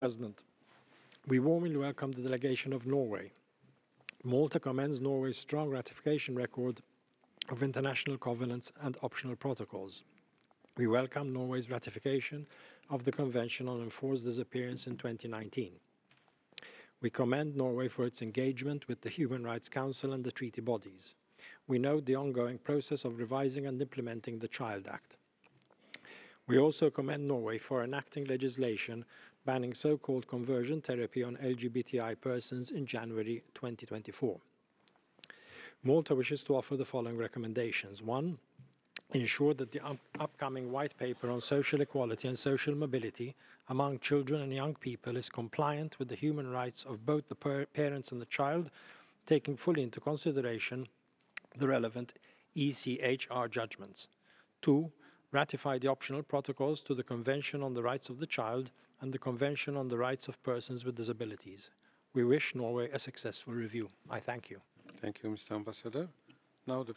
President, we warmly welcome the delegation of Norway. Malta commends Norway's strong ratification record of international covenants and optional protocols. We welcome Norway's ratification of the Convention on Enforced Disappearance in 2019. We commend Norway for its engagement with the Human Rights Council and the treaty bodies. We note the ongoing process of revising and implementing the Child Act. We also commend Norway for enacting legislation banning so-called conversion therapy on LGBTI persons in January 2024. Malta wishes to offer the following recommendations. 1. Ensure that the upcoming white paper on social equality and social mobility among children and young people is compliant with the human rights of both the parents and the child, taking fully into consideration the relevant ECHR judgments. 2. Ratify the optional protocols to the Convention on the Rights of the Child and the Convention on the Rights of Persons with Disabilities. We wish Norway a successful review. I thank you. Thank you, Mr. Ambassador. Now the